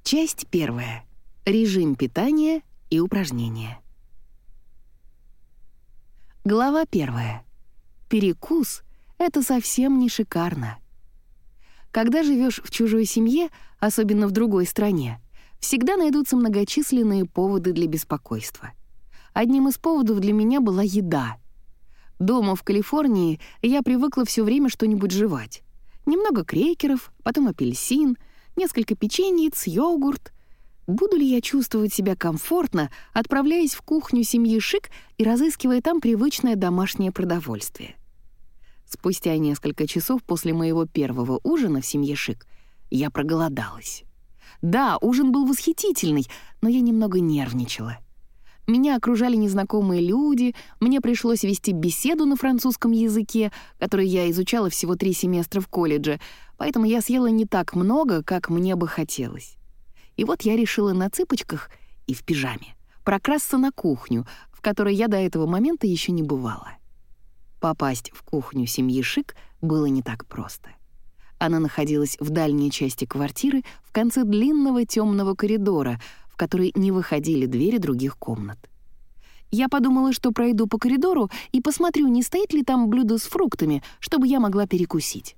Часть 1. Режим питания и упражнения. Глава 1. Перекус — это совсем не шикарно. Когда живешь в чужой семье, особенно в другой стране, всегда найдутся многочисленные поводы для беспокойства. Одним из поводов для меня была еда. Дома в Калифорнии я привыкла все время что-нибудь жевать. Немного крекеров, потом апельсин, несколько печеньиц, йогурт. Буду ли я чувствовать себя комфортно, отправляясь в кухню семьи Шик и разыскивая там привычное домашнее продовольствие? Спустя несколько часов после моего первого ужина в семье Шик я проголодалась. Да, ужин был восхитительный, но я немного нервничала. Меня окружали незнакомые люди, мне пришлось вести беседу на французском языке, который я изучала всего 3 семестра в колледже, поэтому я съела не так много, как мне бы хотелось. И вот я решила на цыпочках и в пижаме прокрасться на кухню, в которой я до этого момента еще не бывала. Попасть в кухню семьи Шик было не так просто. Она находилась в дальней части квартиры, в конце длинного темного коридора, в который не выходили двери других комнат. Я подумала, что пройду по коридору и посмотрю, не стоит ли там блюдо с фруктами, чтобы я могла перекусить.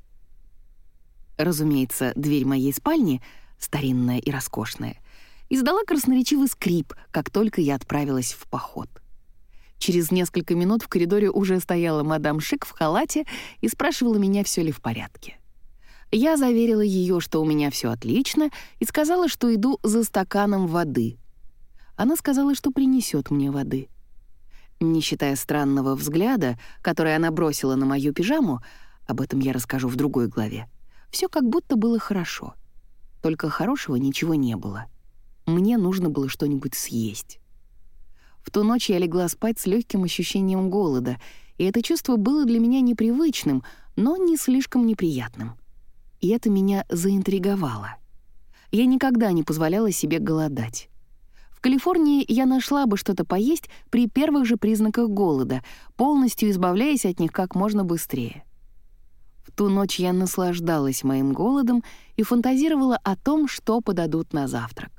Разумеется, дверь моей спальни, старинная и роскошная, издала красноречивый скрип, как только я отправилась в поход. Через несколько минут в коридоре уже стояла мадам Шик в халате и спрашивала меня, все ли в порядке. Я заверила ее, что у меня все отлично, и сказала, что иду за стаканом воды. Она сказала, что принесет мне воды. Не считая странного взгляда, который она бросила на мою пижаму, об этом я расскажу в другой главе, все как будто было хорошо. Только хорошего ничего не было. Мне нужно было что-нибудь съесть. В ту ночь я легла спать с легким ощущением голода, и это чувство было для меня непривычным, но не слишком неприятным. И это меня заинтриговало. Я никогда не позволяла себе голодать. В Калифорнии я нашла бы что-то поесть при первых же признаках голода, полностью избавляясь от них как можно быстрее. В ту ночь я наслаждалась моим голодом и фантазировала о том, что подадут на завтрак.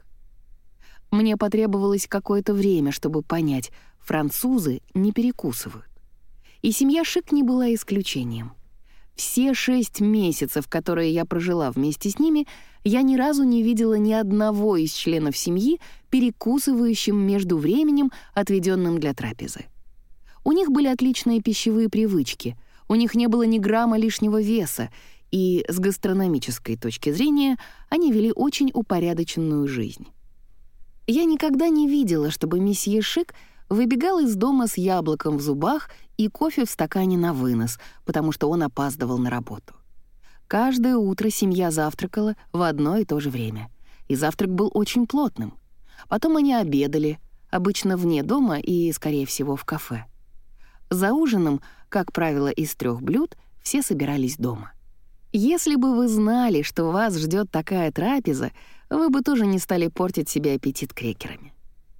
Мне потребовалось какое-то время, чтобы понять, французы не перекусывают. И семья Шик не была исключением. Все 6 месяцев, которые я прожила вместе с ними, я ни разу не видела ни одного из членов семьи, перекусывающим между временем, отведенным для трапезы. У них были отличные пищевые привычки, у них не было ни грамма лишнего веса, и с гастрономической точки зрения они вели очень упорядоченную жизнь. Я никогда не видела, чтобы месье Шик выбегал из дома с яблоком в зубах и кофе в стакане на вынос, потому что он опаздывал на работу. Каждое утро семья завтракала в одно и то же время, и завтрак был очень плотным. Потом они обедали, обычно вне дома и, скорее всего, в кафе. За ужином, как правило, из 3 блюд, все собирались дома. Если бы вы знали, что вас ждет такая трапеза, вы бы тоже не стали портить себе аппетит крекерами.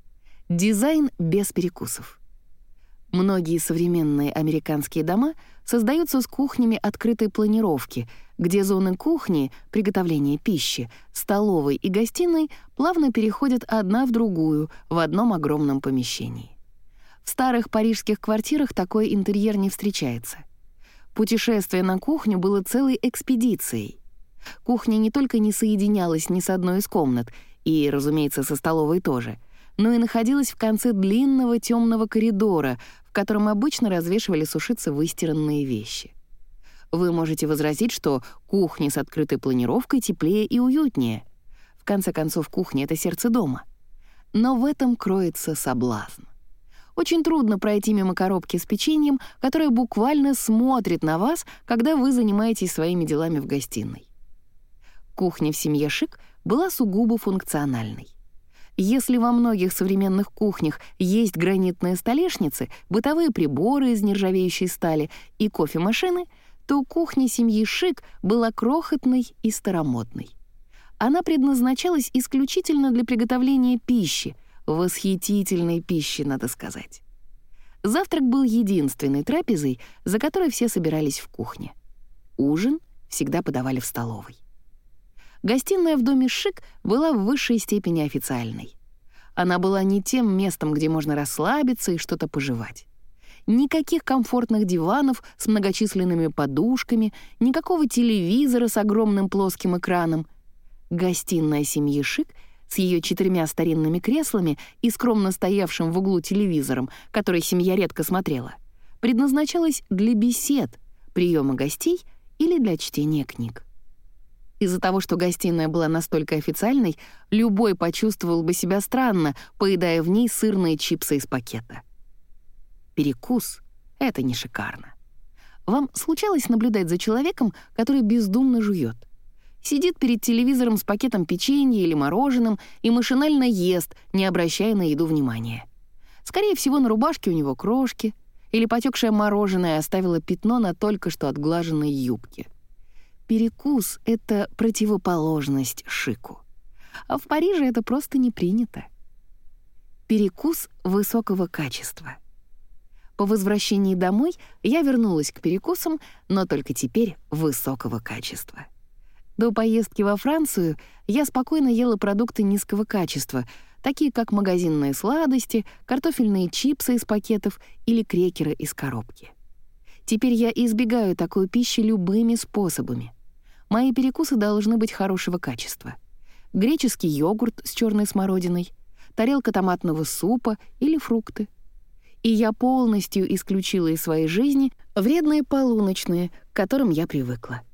Дизайн без перекусов. Многие современные американские дома создаются с кухнями открытой планировки, где зоны кухни, приготовления пищи, столовой и гостиной плавно переходят одна в другую в одном огромном помещении. В старых парижских квартирах такой интерьер не встречается. Путешествие на кухню было целой экспедицией. Кухня не только не соединялась ни с одной из комнат, и, разумеется, со столовой тоже, но и находилась в конце длинного темного коридора, в котором обычно развешивали сушиться выстиранные вещи. Вы можете возразить, что кухня с открытой планировкой теплее и уютнее. В конце концов, кухня — это сердце дома. Но в этом кроется соблазн. Очень трудно пройти мимо коробки с печеньем, которая буквально смотрит на вас, когда вы занимаетесь своими делами в гостиной. Кухня в семье Шик была сугубо функциональной. Если во многих современных кухнях есть гранитные столешницы, бытовые приборы из нержавеющей стали и кофемашины, то кухня семьи Шик была крохотной и старомодной. Она предназначалась исключительно для приготовления пищи, восхитительной пищи, надо сказать. Завтрак был единственной трапезой, за которой все собирались в кухне. Ужин всегда подавали в столовой. Гостиная в доме Шик была в высшей степени официальной. Она была не тем местом, где можно расслабиться и что-то пожевать. Никаких комфортных диванов с многочисленными подушками, никакого телевизора с огромным плоским экраном. Гостиная семьи Шик с ее 4 старинными креслами и скромно стоявшим в углу телевизором, который семья редко смотрела, предназначалась для бесед, приема гостей или для чтения книг. Из-за того, что гостиная была настолько официальной, любой почувствовал бы себя странно, поедая в ней сырные чипсы из пакета. Перекус — это не шикарно. Вам случалось наблюдать за человеком, который бездумно жует? Сидит перед телевизором с пакетом печенья или мороженым и машинально ест, не обращая на еду внимания. Скорее всего, на рубашке у него крошки, или потекшее мороженое оставило пятно на только что отглаженной юбке. Перекус — это противоположность шику. А в Париже это просто не принято. Перекус высокого качества. По возвращении домой я вернулась к перекусам, но только теперь высокого качества. До поездки во Францию я спокойно ела продукты низкого качества, такие как магазинные сладости, картофельные чипсы из пакетов или крекеры из коробки. Теперь я избегаю такой пищи любыми способами. Мои перекусы должны быть хорошего качества. Греческий йогурт с черной смородиной, тарелка томатного супа или фрукты. И я полностью исключила из своей жизни вредные полуночные, к которым я привыкла.